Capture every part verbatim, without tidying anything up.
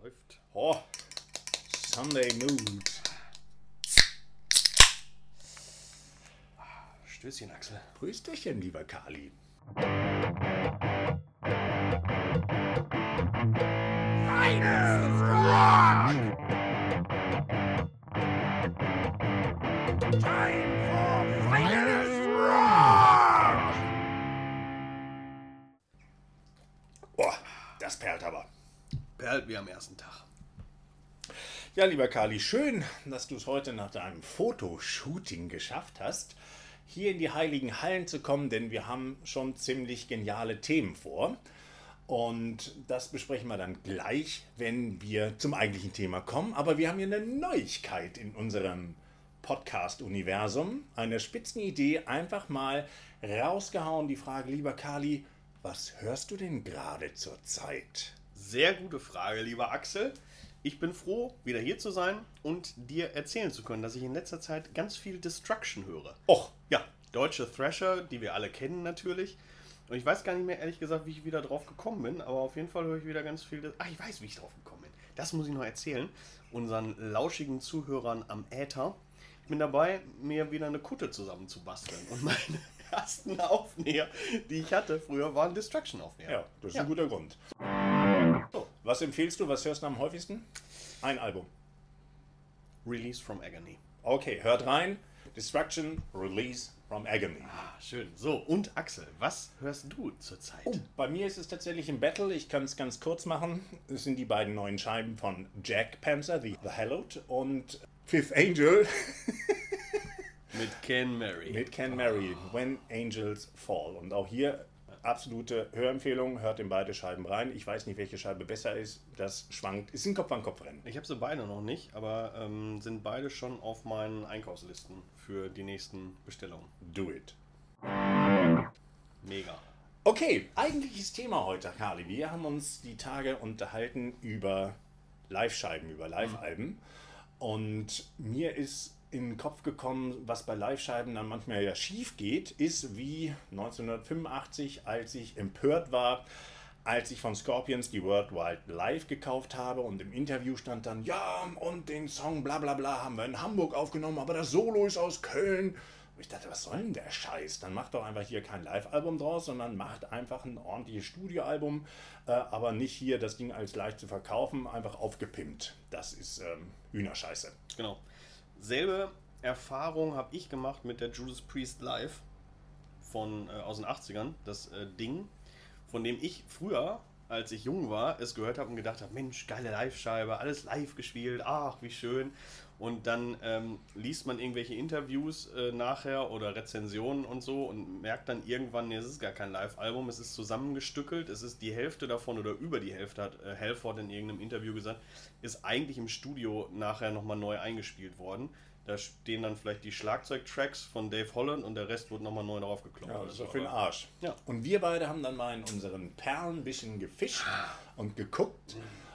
Läuft. Oh, Sunday Mood. Stößchen, Axel. Prösterchen, lieber Kali. Finest Rock! Time for Finest Rock! Oh, das perlt aber. Perlt wie am ersten Tag. Ja, lieber Kali, schön, dass du es heute nach deinem Fotoshooting geschafft hast, hier in die heiligen Hallen zu kommen, denn wir haben schon ziemlich geniale Themen vor. Und das besprechen wir dann gleich, wenn wir zum eigentlichen Thema kommen. Aber wir haben hier eine Neuigkeit in unserem Podcast-Universum. Eine Spitzenidee, einfach mal rausgehauen. Die Frage, lieber Kali, was hörst du denn gerade zur Zeit? Sehr gute Frage, lieber Axel. Ich bin froh, wieder hier zu sein und dir erzählen zu können, dass ich in letzter Zeit ganz viel Destruction höre. Och, Ja, deutsche Thrasher, die wir alle kennen natürlich. Und ich weiß gar nicht mehr, ehrlich gesagt, wie ich wieder drauf gekommen bin, aber auf jeden Fall höre ich wieder ganz viel... Ach, ich weiß, wie ich drauf gekommen bin. Das muss ich noch erzählen. Unseren lauschigen Zuhörern am Äther. Ich bin dabei, mir wieder eine Kutte zusammenzubasteln. Und meine ersten Aufnäher, die ich hatte früher, waren Destruction-Aufnäher. ja, das ist Ja. ein guter Grund. So, was empfiehlst du, was hörst du am häufigsten? Ein Album. Release from Agony. Okay, hört rein. Destruction, Release from Agony. Ah, schön. So, und Axel, was hörst du zurzeit? Oh, bei mir ist es tatsächlich ein Battle. Ich kann es ganz kurz machen. Es sind die beiden neuen Scheiben von Jack Panzer, The, The Hallowed, und Fifth Angel Mit Ken Mary. mit Ken Mary, When Angels Fall. Und auch hier absolute Hörempfehlung. Hört in beide Scheiben rein. Ich weiß nicht, welche Scheibe besser ist. Das schwankt. Ist ein Kopf-an-Kopf-Rennen. Ich habe sie beide noch nicht, aber ähm, sind beide schon auf meinen Einkaufslisten für die nächsten Bestellungen. Do it. Mega. Okay, eigentliches Thema heute, Kali. Wir haben uns die Tage unterhalten über Live-Scheiben, über Live-Alben. Und mir ist in den Kopf gekommen, was bei Live-Scheiben dann manchmal ja schief geht, ist wie neunzehnhundertfünfundachtzig, als ich empört war, als ich von Scorpions die Worldwide Live gekauft habe und im Interview stand dann, ja, und den Song bla bla bla haben wir in Hamburg aufgenommen, aber das Solo ist aus Köln. Und ich dachte, was soll denn der Scheiß? Dann macht doch einfach hier kein Live-Album draus, sondern macht einfach ein ordentliches Studioalbum, äh, aber nicht hier das Ding als leicht zu verkaufen, einfach aufgepimpt. Das ist ähm, Hühnerscheiße. Genau. Selbe Erfahrung habe ich gemacht mit der Judas Priest Live von, äh, aus den achtzigern. Das äh, Ding, von dem ich früher, als ich jung war, es gehört habe und gedacht habe, Mensch, geile Live-Scheibe, alles live gespielt, ach, wie schön. Und dann ähm, liest man irgendwelche Interviews äh, nachher oder Rezensionen und so und merkt dann irgendwann, nee, es ist gar kein Live-Album, es ist zusammengestückelt, es ist die Hälfte davon oder über die Hälfte, hat äh, Halford in irgendeinem Interview gesagt, ist eigentlich im Studio nachher nochmal neu eingespielt worden. Da stehen dann vielleicht die Schlagzeugtracks von Dave Holland und der Rest wird nochmal neu drauf geklopft. Ja, das ist doch für den Arsch. Ja. Und wir beide haben dann mal in unseren Perlen ein bisschen gefischt und geguckt.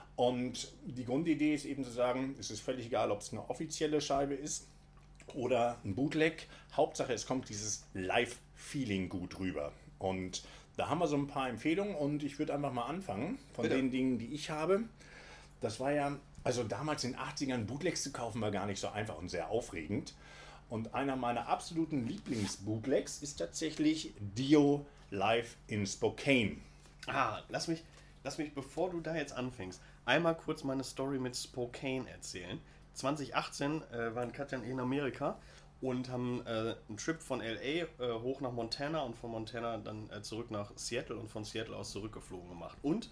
Und die Grundidee ist eben zu sagen, es ist völlig egal, ob es eine offizielle Scheibe ist oder ein Bootleg. Hauptsache, es kommt dieses Live-Feeling gut rüber. Und da haben wir so ein paar Empfehlungen und ich würde einfach mal anfangen von Bitte. den Dingen, die ich habe. Das war ja, also damals in den achtzigern Bootlegs zu kaufen, war gar nicht so einfach und sehr aufregend. Und einer meiner absoluten Lieblings-Bootlegs ist tatsächlich Dio Live in Spokane. Ah, lass mich, lass mich, bevor du da jetzt anfängst, einmal kurz meine Story mit Spokane erzählen. zwanzig achtzehn äh, waren Katja und ich in Amerika und haben äh, einen Trip von L A äh, hoch nach Montana und von Montana dann äh, zurück nach Seattle und von Seattle aus zurückgeflogen gemacht. Und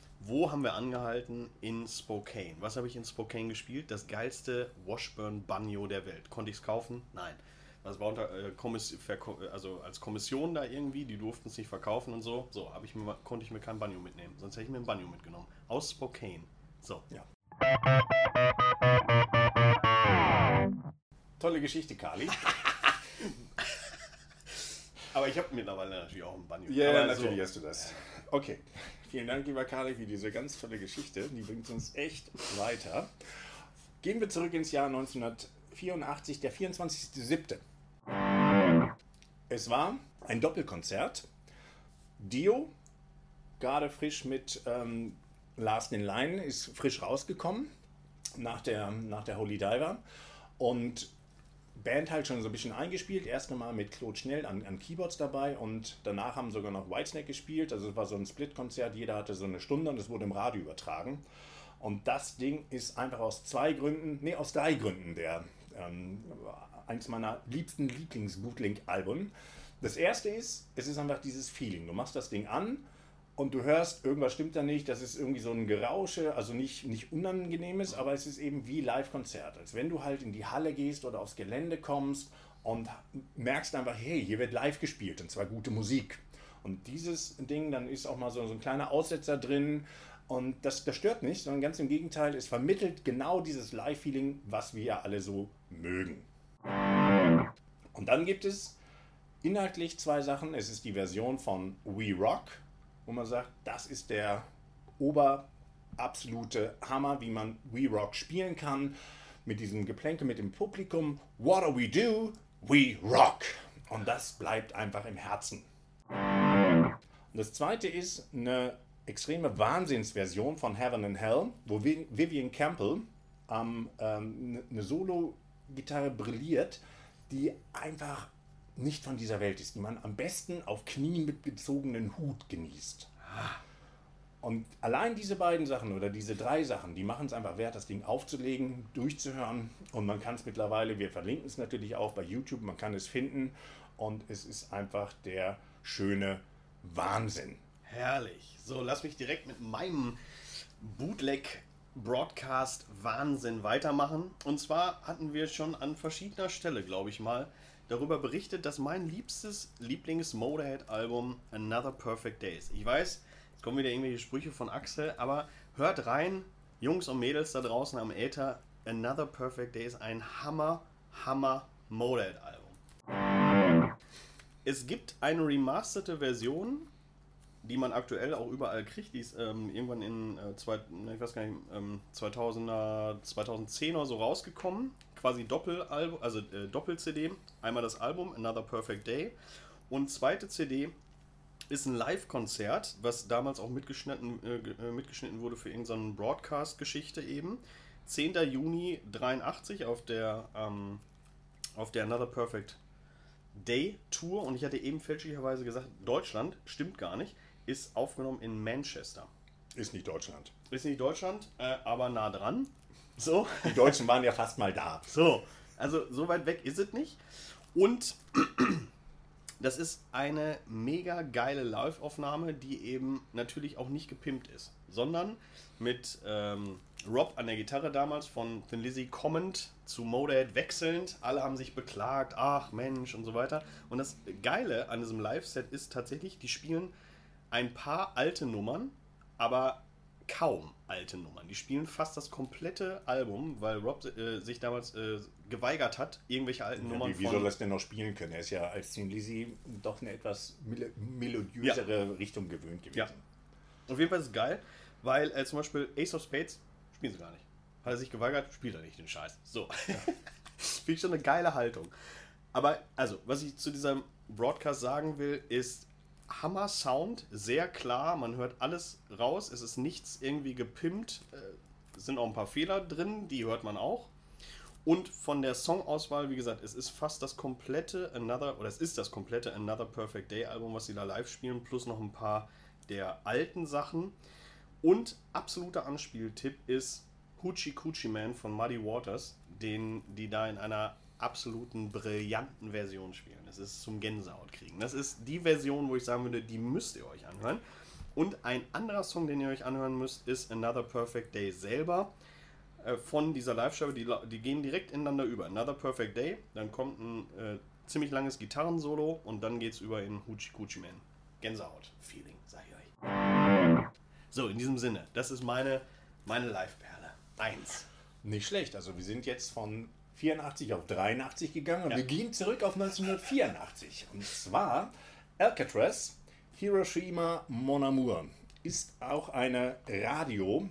wo haben wir angehalten? In Spokane. Was habe ich in Spokane gespielt? Das geilste Washburn-Banjo der Welt. Konnte ich es kaufen? Nein. Das war unter, äh, Kommiss- Verko- also als Kommission da irgendwie, die durften es nicht verkaufen und so. So, hab ich mir, konnte ich mir kein Banjo mitnehmen. Sonst hätte ich mir ein Banjo mitgenommen. Aus Spokane. So. Ja. Tolle Geschichte, Kali. Aber ich habe mittlerweile natürlich auch ein Banjo. Ja, Aber natürlich so. hast du das. Okay. Vielen Dank, lieber Kali, für diese ganz tolle Geschichte. Die bringt uns echt weiter. Gehen wir zurück ins Jahr neunzehnhundertvierundachtzig, der vierundzwanzigster siebte Es war ein Doppelkonzert. Dio, gerade frisch mit ähm, Last in Line ist frisch rausgekommen nach der, nach der Holy Diver und Band halt schon so ein bisschen eingespielt. Erst einmal mit Claude Schnell an, an Keyboards dabei und danach haben sogar noch Whitesnake gespielt. Also es war so ein Split-Konzert, jeder hatte so eine Stunde und es wurde im Radio übertragen. Und das Ding ist einfach aus zwei Gründen, nee, aus drei Gründen der ähm, eins meiner liebsten Lieblings-Bootleg-Alben. Das erste ist, es ist einfach dieses Feeling. Du machst das Ding an und du hörst, irgendwas stimmt da nicht, das ist irgendwie so ein Gerausche, also nicht, nicht unangenehmes, aber es ist eben wie Live-Konzert. Als wenn du halt in die Halle gehst oder aufs Gelände kommst und merkst einfach, hey, hier wird live gespielt und zwar gute Musik. Und dieses Ding, dann ist auch mal so, so ein kleiner Aussetzer drin und das, das stört nicht, sondern ganz im Gegenteil, es vermittelt genau dieses Live-Feeling, was wir ja alle so mögen. Und dann gibt es inhaltlich zwei Sachen. Es ist die Version von We Rock, wo man sagt, das ist der oberabsolute Hammer, wie man We Rock spielen kann. Mit diesem Geplänke mit dem Publikum. What do we do? We rock. Und das bleibt einfach im Herzen. Und das zweite ist eine extreme Wahnsinnsversion von Heaven and Hell, wo Vivian Campbell ähm, ähm, eine Solo-Gitarre brilliert, die einfach nicht von dieser Welt ist, die man am besten auf Knien mit gezogenen Hut genießt. Und allein diese beiden Sachen oder diese drei Sachen, die machen es einfach wert, das Ding aufzulegen, durchzuhören. Und man kann es mittlerweile, wir verlinken es natürlich auch bei YouTube, man kann es finden. Und es ist einfach der schöne Wahnsinn. Herrlich. So, lass mich direkt mit meinem Bootleg-Broadcast-Wahnsinn weitermachen. Und zwar hatten wir schon an verschiedener Stelle, glaube ich mal, darüber berichtet, dass mein liebstes Lieblings-Motorhead-Album Another Perfect Days. Ich weiß, jetzt kommen wieder irgendwelche Sprüche von Axel, aber hört rein, Jungs und Mädels da draußen am Äther, Another Perfect Days, ein Hammer, Hammer Motorhead-Album. Es gibt eine remasterte Version, die man aktuell auch überall kriegt. Die ist ähm, irgendwann in äh, zwei, ich weiß gar nicht, ähm, zweitausender, zweitausendzehn oder so rausgekommen. Quasi Doppelalbum, also äh, Doppel-C D. Einmal das Album Another Perfect Day und zweite C D ist ein Live-Konzert, was damals auch mitgeschnitten, äh, mitgeschnitten wurde für irgendeine Broadcast-Geschichte eben. zehnter Juni dreiundachtzig auf der, ähm, auf der Another Perfect Day Tour und ich hatte eben fälschlicherweise gesagt, Deutschland, stimmt gar nicht, ist aufgenommen in Manchester. Ist nicht Deutschland. Ist nicht Deutschland, äh, aber nah dran. So. Die Deutschen waren ja fast mal da. So, also so weit weg ist es nicht. Und das ist eine mega geile Live-Aufnahme, die eben natürlich auch nicht gepimpt ist, sondern mit ähm, Rob an der Gitarre damals von Thin Lizzy kommend zu Motorhead wechselnd. Alle haben sich beklagt, ach Mensch und so weiter. Und das Geile an diesem Live-Set ist tatsächlich, die spielen ein paar alte Nummern, aber kaum alte Nummern. Die spielen fast das komplette Album, weil Rob äh, sich damals äh, geweigert hat, irgendwelche alten ja, Nummern wie, wie von... soll das denn noch spielen können? Er ist ja als Thin Lizzy doch eine etwas mel- melodiösere ja. Richtung gewöhnt gewesen. Ja. Auf jeden Fall ist es geil, weil äh, zum Beispiel Ace of Spades spielen sie gar nicht. Hat er sich geweigert, spielt er nicht den Scheiß. So. Ja. Finde ich schon eine geile Haltung. Aber, also, was ich zu diesem Broadcast sagen will, ist Hammer Sound, sehr klar, man hört alles raus, es ist nichts irgendwie gepimpt, es sind auch ein paar Fehler drin, die hört man auch. Und von der Songauswahl, wie gesagt, es ist fast das komplette Another, oder es ist das komplette Another Perfect Day Album, was sie da live spielen, plus noch ein paar der alten Sachen. Und absoluter Anspieltipp ist Hoochie Coochie Man von Muddy Waters, den die da in einer absoluten brillanten Version spielen. Das ist zum Gänsehaut kriegen. Das ist die Version, wo ich sagen würde, die müsst ihr euch anhören. Und ein anderer Song, den ihr euch anhören müsst, ist Another Perfect Day selber äh, von dieser Live-Show. Die, die gehen direkt ineinander über. Another Perfect Day, dann kommt ein äh, ziemlich langes Gitarrensolo und dann geht's über in Hoochie Coochie Man. Gänsehaut-Feeling, sag ich euch. So, in diesem Sinne, das ist meine, meine Live-Perle. Eins. Nicht schlecht. Also wir sind jetzt von vierundachtzig auf dreiundachtzig gegangen und ja. wir gehen zurück auf neunzehnhundertvierundachtzig. Und zwar Alcatraz, Hiroshima Mon Amour. Ist auch eine Radio-Sendung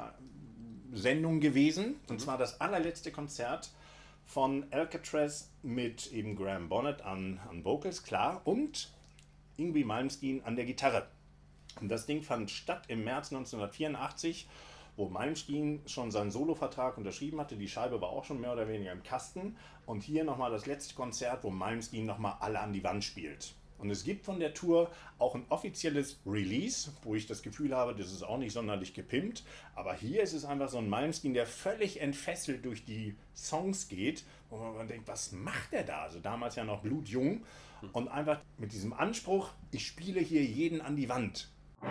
äh, gewesen. Und mhm. zwar das allerletzte Konzert von Alcatraz mit eben Graham Bonnet an, an Vocals, klar. Und Yngwie Malmsteen an der Gitarre. Und das Ding fand statt im März neunzehnhundertvierundachtzig, wo Malmsteen schon seinen Solovertrag unterschrieben hatte. Die Scheibe war auch schon mehr oder weniger im Kasten. Und hier nochmal das letzte Konzert, wo Malmsteen nochmal alle an die Wand spielt. Und es gibt von der Tour auch ein offizielles Release, wo ich das Gefühl habe, das ist auch nicht sonderlich gepimpt. Aber hier ist es einfach so ein Malmsteen, der völlig entfesselt durch die Songs geht, wo man denkt, was macht der da? Also damals ja noch blutjung. Und einfach mit diesem Anspruch, ich spiele hier jeden an die Wand.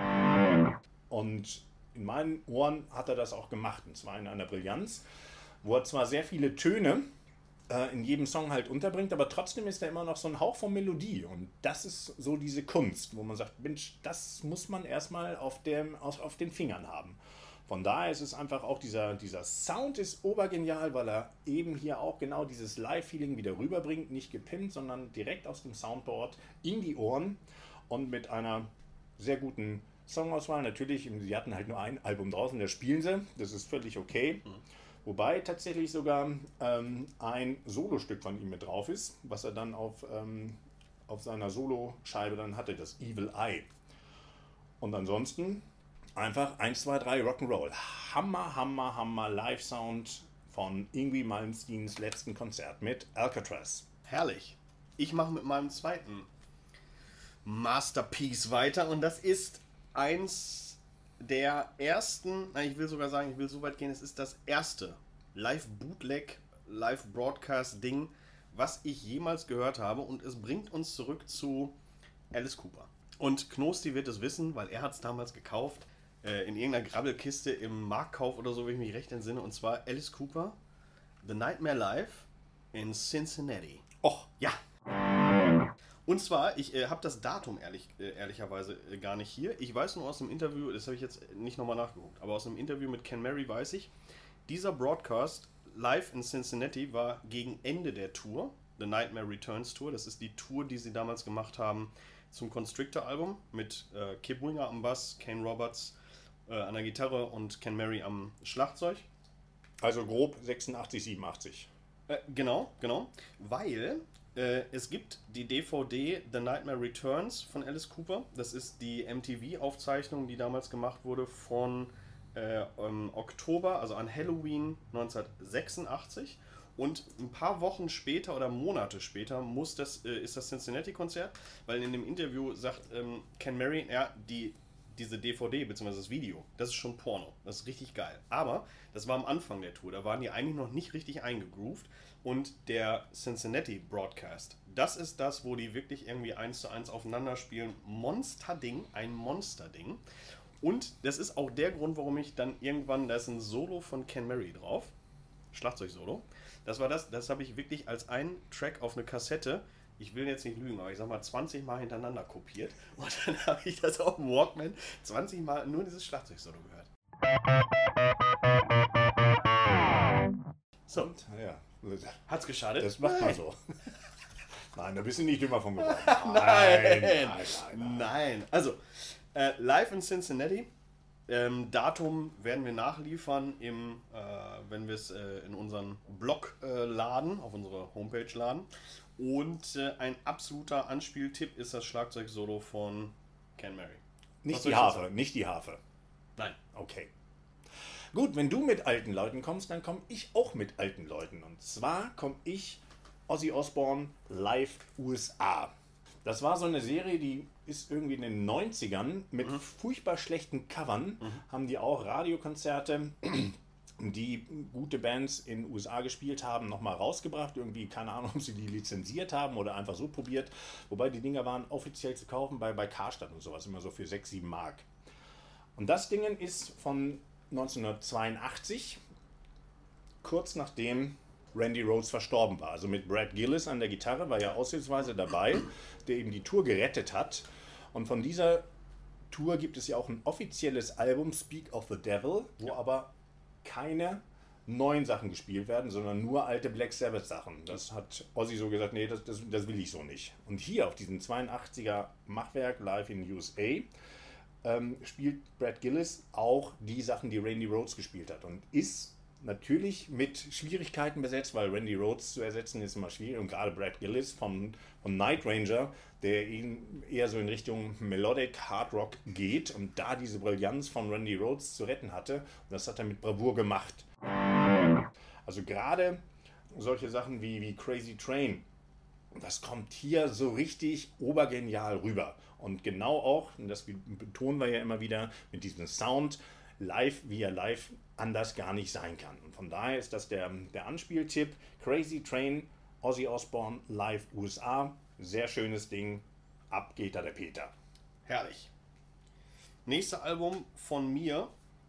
Und in meinen Ohren hat er das auch gemacht, und zwar in einer Brillanz, wo er zwar sehr viele Töne äh, in jedem Song halt unterbringt, aber trotzdem ist da immer noch so ein Hauch von Melodie. Und das ist so diese Kunst, wo man sagt, Mensch, das muss man erstmal auf, dem, auf, auf den Fingern haben. Von daher ist es einfach auch, dieser, dieser Sound ist obergenial, weil er eben hier auch genau dieses Live-Feeling wieder rüberbringt, nicht gepimpt, sondern direkt aus dem Soundboard in die Ohren und mit einer sehr guten Songauswahl. Natürlich, sie hatten halt nur ein Album draußen, das spielen sie, das ist völlig okay. Mhm. Wobei tatsächlich sogar ähm, ein Solostück von ihm mit drauf ist, was er dann auf, ähm, auf seiner Soloscheibe dann hatte, das Evil Eye. Und ansonsten einfach eins, zwei, drei Rock'n'Roll. Hammer, Hammer, Hammer Live-Sound von Yngwie Malmsteens letzten Konzert mit Alcatraz. Herrlich. Ich mache mit meinem zweiten Masterpiece weiter und das ist eins der ersten, nein, ich will sogar sagen, ich will so weit gehen, es ist das erste Live-Bootleg, Live-Broadcast-Ding, was ich jemals gehört habe und es bringt uns zurück zu Alice Cooper. Und Knosti wird es wissen, weil er hat es damals gekauft, äh, in irgendeiner Grabbelkiste im Marktkauf oder so, wenn ich mich recht entsinne, und zwar Alice Cooper, The Nightmare Live in Cincinnati. Och, ja. Und zwar, ich äh, habe das Datum ehrlich, äh, ehrlicherweise äh, gar nicht hier. Ich weiß nur aus dem Interview, das habe ich jetzt nicht nochmal nachgeguckt, aber aus dem Interview mit Ken Mary weiß ich, dieser Broadcast live in Cincinnati war gegen Ende der Tour, The Nightmare Returns Tour. Das ist die Tour, die sie damals gemacht haben zum Constrictor-Album mit äh, Kip Winger am Bass, Kane Roberts äh, an der Gitarre und Ken Mary am Schlagzeug. Also grob sechsundachtzig, siebenundachtzig. Äh, genau, genau, weil äh, es gibt die D V D The Nightmare Returns von Alice Cooper. Das ist die M T V-Aufzeichnung, die damals gemacht wurde von äh, im Oktober, also an Halloween neunzehnhundertsechsundachtzig. Und ein paar Wochen später oder Monate später muss das, äh, ist das Cincinnati-Konzert, weil in dem Interview sagt ähm, Ken Mary, ja, die, diese D V D bzw. das Video, das ist schon Porno, das ist richtig geil. Aber das war am Anfang der Tour, da waren die eigentlich noch nicht richtig eingegroovt. Und der Cincinnati-Broadcast, das ist das, wo die wirklich irgendwie eins zu eins aufeinander spielen. Monster-Ding, ein Monster-Ding. Und das ist auch der Grund, warum ich dann irgendwann, da ist ein Solo von Ken Mary drauf, Schlagzeug-Solo. Das war das, das habe ich wirklich als einen Track auf eine Kassette, ich will jetzt nicht lügen, aber ich sag mal zwanzig Mal hintereinander kopiert. Und dann habe ich das auf dem Walkman zwanzig Mal nur dieses Schlagzeug-Solo gehört. So. Und, ja. Hat's geschadet? Das macht man so. Nein, da bist du nicht dümmer von geworden. Nein, nein, nein, nein, nein. Also, äh, live in Cincinnati. Ähm, Datum werden wir nachliefern, im, äh, wenn wir es äh, in unseren Blog äh, laden, auf unsere Homepage laden. Und äh, ein absoluter Anspieltipp ist das Schlagzeug-Solo von Ken Mary. Nicht die Harfe, nicht die Harfe. Nein. Okay. Gut, wenn du mit alten Leuten kommst, dann komme ich auch mit alten Leuten. Und zwar komme ich Ozzy Osbourne Live U S A. Das war so eine Serie, die ist irgendwie in den neunzigern mit mhm. furchtbar schlechten Covern, mhm. haben die auch Radiokonzerte, die gute Bands in den U S A gespielt haben, nochmal rausgebracht. Irgendwie, keine Ahnung, ob sie die lizenziert haben oder einfach so probiert. Wobei die Dinger waren offiziell zu kaufen bei, bei Karstadt und sowas, immer so für sechs, sieben Mark. Und das Ding ist von neunzehnhundertzweiundachtzig, kurz nachdem Randy Rhoads verstorben war. Also mit Brad Gillis an der Gitarre war ja aushilfsweise dabei, der eben die Tour gerettet hat. Und von dieser Tour gibt es ja auch ein offizielles Album, Speak of the Devil, wo ja. aber keine neuen Sachen gespielt werden, sondern nur alte Black Sabbath Sachen. Das hat Ozzy so gesagt, nee, das, das, das will ich so nicht. Und hier auf diesem zweiundachtziger Machwerk live in U S A ähm, spielt Brad Gillis auch die Sachen, die Randy Rhoads gespielt hat und ist natürlich mit Schwierigkeiten besetzt, weil Randy Rhoads zu ersetzen ist immer schwierig. Und gerade Brad Gillis von, von Night Ranger, der ihn eher so in Richtung Melodic Hard Rock geht und da diese Brillanz von Randy Rhoads zu retten hatte. Und das hat er mit Bravour gemacht. Also gerade solche Sachen wie, wie Crazy Train, das kommt hier so richtig obergenial rüber. Und genau auch, und das betonen wir ja immer wieder, mit diesem Sound, live, wie er live anders gar nicht sein kann. Und von daher ist das der, der Anspieltipp. Crazy Train, Ozzy Osbourne, live U S A. Sehr schönes Ding. Ab geht da der Peter. Herrlich. Nächstes Album von mir,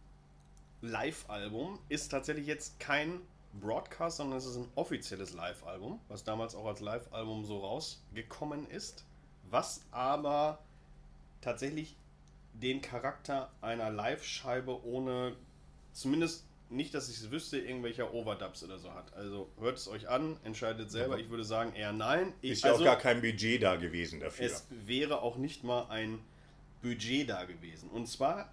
Live-Album, ist tatsächlich jetzt kein Broadcast, sondern es ist ein offizielles Live-Album, was damals auch als Live-Album so rausgekommen ist, was aber tatsächlich den Charakter einer Live-Scheibe ohne, zumindest nicht, dass ich es wüsste, irgendwelcher Overdubs oder so hat. Also hört es euch an, entscheidet selber. Ich würde sagen eher nein. Ich, ist ja also, auch gar kein Budget da gewesen dafür. Es wäre auch nicht mal ein Budget da gewesen. Und zwar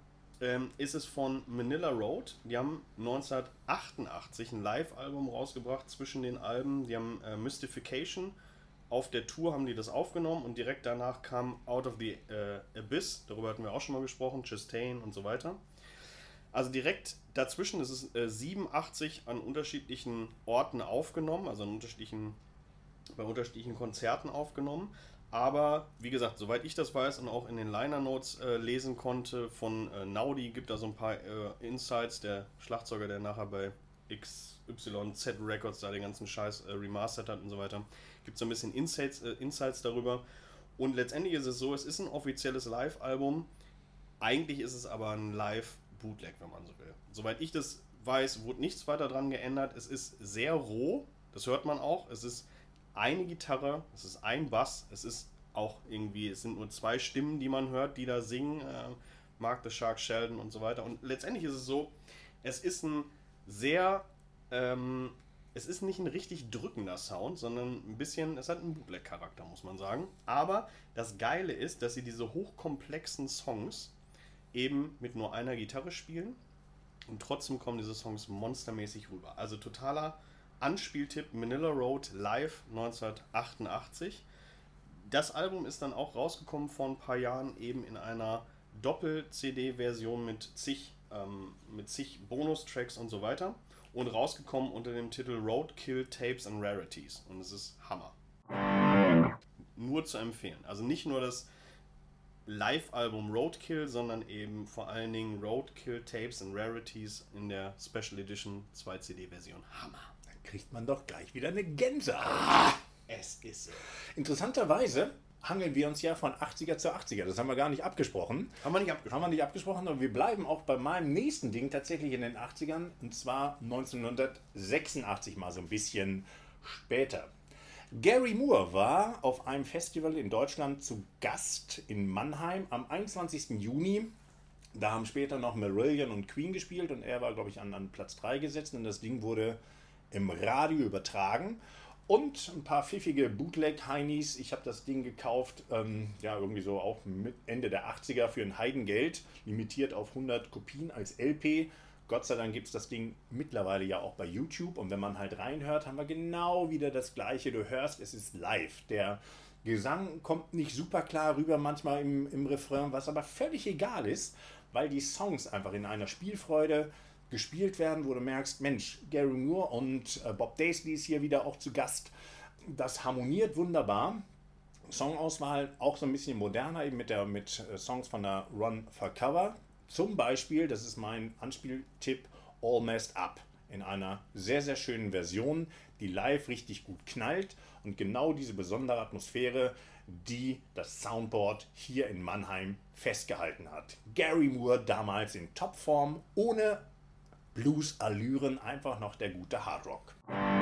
ähm, ist es von Manila Road. Die haben neunzehnhundertachtundachtzig ein Live-Album rausgebracht zwischen den Alben. Die haben äh, Mystification. Auf der Tour haben die das aufgenommen und direkt danach kam Out of the äh, Abyss. Darüber hatten wir auch schon mal gesprochen. Chastain und so weiter. Also direkt dazwischen ist es äh, siebenundachtzig an unterschiedlichen Orten aufgenommen, also an unterschiedlichen, bei unterschiedlichen Konzerten aufgenommen. Aber wie gesagt, soweit ich das weiß und auch in den Liner Notes äh, lesen konnte von äh, Naudi, gibt da so ein paar äh, Insights. Der Schlagzeuger, der nachher bei X Y Z Records da den ganzen Scheiß äh, remastert hat und so weiter, gibt so ein bisschen Insights, äh, Insights darüber. Und letztendlich ist es so, es ist ein offizielles Live-Album. Eigentlich ist es aber ein Live- Bootleg, wenn man so will. Soweit ich das weiß, wurde nichts weiter dran geändert. Es ist sehr roh, das hört man auch. Es ist eine Gitarre, es ist ein Bass, es ist auch irgendwie, es sind nur zwei Stimmen, die man hört, die da singen. Äh, Mark the Shark, Sheldon und so weiter. Und letztendlich ist es so, es ist ein sehr, ähm, es ist nicht ein richtig drückender Sound, sondern ein bisschen, es hat einen Bootleg-Charakter, muss man sagen. Aber das Geile ist, dass sie diese hochkomplexen Songs eben mit nur einer Gitarre spielen und trotzdem kommen diese Songs monstermäßig rüber. Also totaler Anspieltipp, Manila Road live neunzehnhundertachtundachtzig. Das Album ist dann auch rausgekommen vor ein paar Jahren eben in einer Doppel-C D-Version mit zig, ähm, mit zig Bonustracks und so weiter und rausgekommen unter dem Titel Roadkill Tapes and Rarities und es ist Hammer. Nur zu empfehlen. Also nicht nur das Live-Album Roadkill, sondern eben vor allen Dingen Roadkill Tapes and Rarities in der Special Edition zwei C D-Version. Hammer. Dann kriegt man doch gleich wieder eine Gänsehaut. Ah, es ist so. Interessanterweise hangeln wir uns ja von achtziger zu achtziger. Das haben wir gar nicht abgesprochen. Haben wir nicht abgesprochen. Haben wir nicht abgesprochen, aber wir bleiben auch bei meinem nächsten Ding tatsächlich in den achtzigern. Und zwar neunzehnhundertsechsundachtzig, mal so ein bisschen später. Gary Moore war auf einem Festival in Deutschland zu Gast in Mannheim am einundzwanzigsten Juni. Da haben später noch Marillion und Queen gespielt und er war, glaube ich, an, an Platz drei gesetzt und das Ding wurde im Radio übertragen. Und ein paar pfiffige Bootleg-Heinis. Ich habe das Ding gekauft, ähm, ja, irgendwie so auch Ende der achtziger für ein Heidengeld, limitiert auf hundert Kopien als L P. Gott sei Dank gibt es das Ding mittlerweile ja auch bei YouTube und wenn man halt reinhört, haben wir genau wieder das Gleiche. Du hörst, es ist live. Der Gesang kommt nicht super klar rüber, manchmal im, im Refrain, was aber völlig egal ist, weil die Songs einfach in einer Spielfreude gespielt werden, wo du merkst, Mensch, Gary Moore und äh, Bob Daisley ist hier wieder auch zu Gast. Das harmoniert wunderbar. Songauswahl auch so ein bisschen moderner, eben mit, der, mit äh, Songs von der Run for Cover. Zum Beispiel, das ist mein Anspieltipp, All Messed Up. In einer sehr, sehr schönen Version, die live richtig gut knallt. Und genau diese besondere Atmosphäre, die das Soundboard hier in Mannheim festgehalten hat. Gary Moore damals in Topform, ohne Blues-Allüren, einfach noch der gute Hardrock.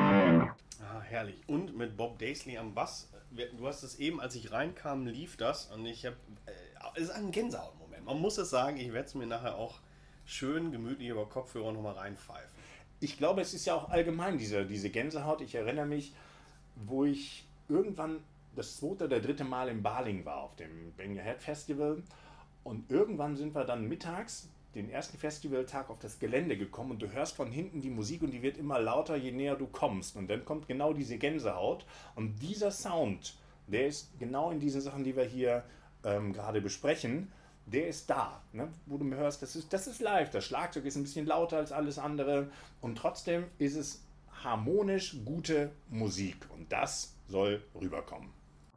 Ah, herrlich. Und mit Bob Daisley am Bass. Du hast es eben, als ich reinkam, lief das und ich habe, äh, es ist ein Gänsehautmoment. Man muss es sagen, ich werde es mir nachher auch schön gemütlich über Kopfhörer nochmal reinpfeifen. Ich glaube, es ist ja auch allgemein diese, diese Gänsehaut. Ich erinnere mich, wo ich irgendwann das zweite oder dritte Mal in Baling war auf dem Bang Your Head Festival und irgendwann sind wir dann mittags den ersten Festivaltag auf das Gelände gekommen und du hörst von hinten die Musik und die wird immer lauter, je näher du kommst. Und dann kommt genau diese Gänsehaut. Und dieser Sound, der ist genau in diesen Sachen, die wir hier ähm, gerade besprechen, der ist da. Ne? Wo du hörst, das ist, das ist live. Das Schlagzeug ist ein bisschen lauter als alles andere. Und trotzdem ist es harmonisch gute Musik. Und das soll rüberkommen.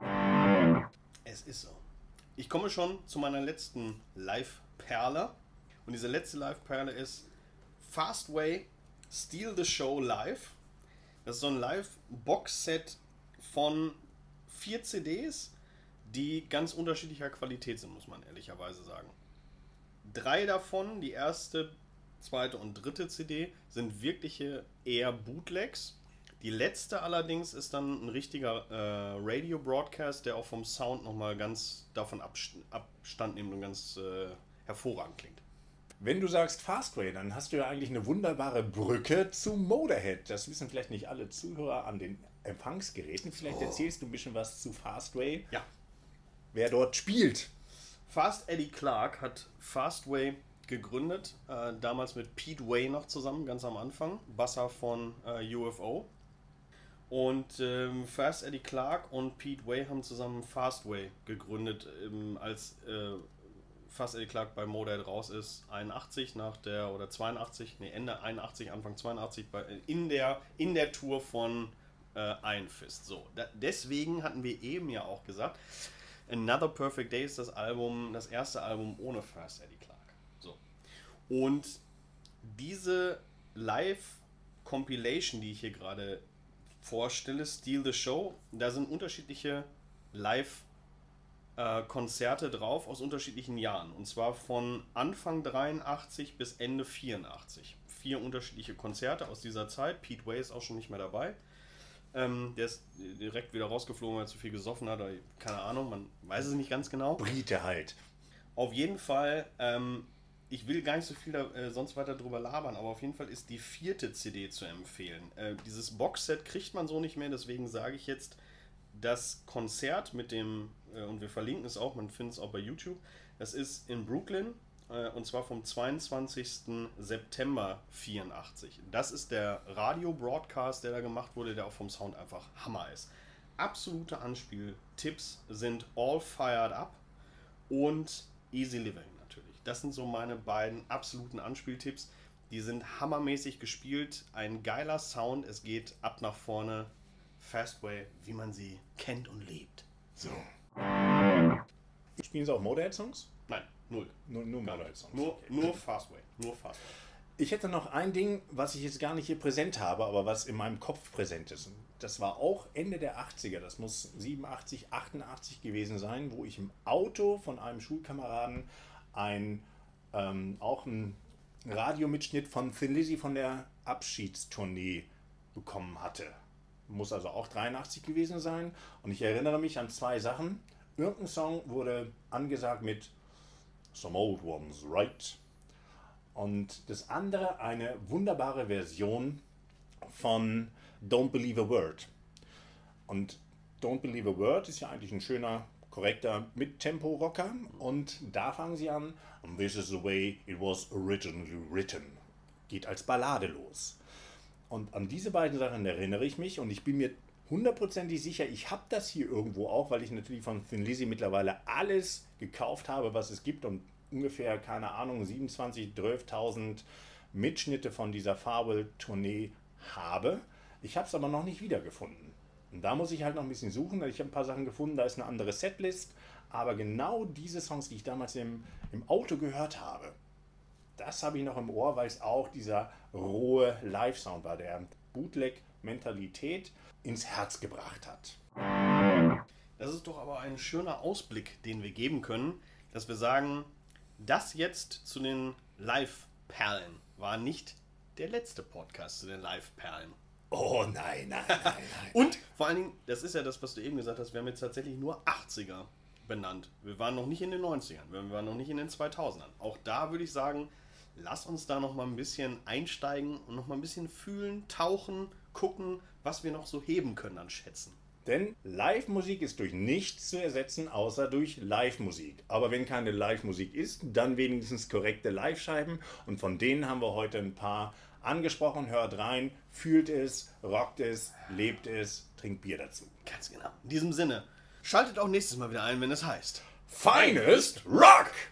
Es ist so. Ich komme schon zu meiner letzten Live-Perle. Und diese letzte Live-Perle ist Fastway Steal the Show Live. Das ist so ein Live-Box-Set von vier C Ds, die ganz unterschiedlicher Qualität sind, muss man ehrlicherweise sagen. Drei davon, die erste, zweite und dritte C D, sind wirkliche eher Bootlegs. Die letzte allerdings ist dann ein richtiger äh, Radio-Broadcast, der auch vom Sound nochmal ganz davon Abstand nimmt und ganz äh, hervorragend klingt. Wenn du sagst Fastway, dann hast du ja eigentlich eine wunderbare Brücke zu Motorhead. Das wissen vielleicht nicht alle Zuhörer an den Empfangsgeräten. Vielleicht oh. erzählst du ein bisschen was zu Fastway. Ja. Wer dort spielt. Fast Eddie Clarke hat Fastway gegründet, äh, damals mit Pete Way noch zusammen, ganz am Anfang, Basser von äh, U F O. Und ähm, Fast Eddie Clarke und Pete Way haben zusammen Fastway gegründet, ähm, als äh, Fast Eddie Clarke bei Motorhead raus ist, einundachtzig nach der, oder zweiundachtzig, nee, Ende einundachtzig, Anfang zweiundachtzig, bei, in, der, in der Tour von äh, Iron Fist. So, da, deswegen hatten wir eben ja auch gesagt, Another Perfect Day ist das Album, das erste Album ohne Fast Eddie Clarke. So. Und diese Live-Compilation, die ich hier gerade vorstelle, Steal the Show, da sind unterschiedliche Live-Konzerte drauf aus unterschiedlichen Jahren. Und zwar von Anfang dreiundachtzig bis Ende vierundachtzig. Vier unterschiedliche Konzerte aus dieser Zeit. Pete Way ist auch schon nicht mehr dabei. Ähm, der ist direkt wieder rausgeflogen, weil er zu viel gesoffen hat. Oder keine Ahnung, man weiß es nicht ganz genau. Brite halt. Auf jeden Fall, ähm, ich will gar nicht so viel da, äh, sonst weiter drüber labern, aber auf jeden Fall ist die vierte C D zu empfehlen. Äh, dieses Boxset kriegt man so nicht mehr, deswegen sage ich jetzt das Konzert mit dem, äh, und wir verlinken es auch, man findet es auch bei YouTube, das ist in Brooklyn, äh, und zwar vom zweiundzwanzigsten September vierundachtzig. Das ist der Radio-Broadcast, der da gemacht wurde, der auch vom Sound einfach Hammer ist. Absolute Anspieltipps sind All Fired Up und Easy Living. Das sind so meine beiden absoluten Anspieltipps. Die sind hammermäßig gespielt. Ein geiler Sound. Es geht ab nach vorne. Fastway, wie man sie kennt und liebt. So. Spielen sie auch Motorhead-Songs? Nein, null. Nur, nur Motorhead-Songs. Nur, nur Fastway. Nur Fastway. Ich hätte noch ein Ding, was ich jetzt gar nicht hier präsent habe, aber was in meinem Kopf präsent ist. Das war auch Ende der achtziger. Das muss siebenundachtzig, achtundachtzig gewesen sein, wo ich im Auto von einem Schulkameraden ein, ähm, auch ein Radiomitschnitt von Thin Lizzy von der Abschiedstournee bekommen hatte. Muss also auch dreiundachtzig gewesen sein. Und ich erinnere mich an zwei Sachen. Irgendein Song wurde angesagt mit Some Old Ones, Right? Und das andere eine wunderbare Version von Don't Believe a Word. Und Don't Believe a Word ist ja eigentlich ein schöner, korrekter Mittempo-Rocker und da fangen sie an, This is the way it was originally written. Geht als Ballade los. Und an diese beiden Sachen erinnere ich mich und ich bin mir hundertprozentig sicher, ich habe das hier irgendwo auch, weil ich natürlich von Thin Lizzy mittlerweile alles gekauft habe, was es gibt und ungefähr, keine Ahnung, siebenundzwanzig, zwölftausend Mitschnitte von dieser Farewell-Tournee habe. Ich habe es aber noch nicht wiedergefunden. Und da muss ich halt noch ein bisschen suchen. Ich habe ein paar Sachen gefunden, da ist eine andere Setlist. Aber genau diese Songs, die ich damals im, im Auto gehört habe, das habe ich noch im Ohr, weil es auch dieser rohe Live-Sound war, der Bootleg-Mentalität ins Herz gebracht hat. Das ist doch aber ein schöner Ausblick, den wir geben können, dass wir sagen, das jetzt zu den Live-Perlen war nicht der letzte Podcast zu den Live-Perlen. Oh nein, nein, nein, nein. Und vor allen Dingen, das ist ja das, was du eben gesagt hast, wir haben jetzt tatsächlich nur achtziger benannt. Wir waren noch nicht in den neunzigern, wir waren noch nicht in den zweitausendern. Auch da würde ich sagen, lass uns da noch mal ein bisschen einsteigen und noch mal ein bisschen fühlen, tauchen, gucken, was wir noch so heben können an Schätzen. Denn Live-Musik ist durch nichts zu ersetzen, außer durch Live-Musik. Aber wenn keine Live-Musik ist, dann wenigstens korrekte Live-Scheiben. Und von denen haben wir heute ein paar angesprochen. Hört rein, fühlt es, rockt es, lebt es, trinkt Bier dazu. Ganz genau. In diesem Sinne, schaltet auch nächstes Mal wieder ein, wenn es heißt Finest Rock!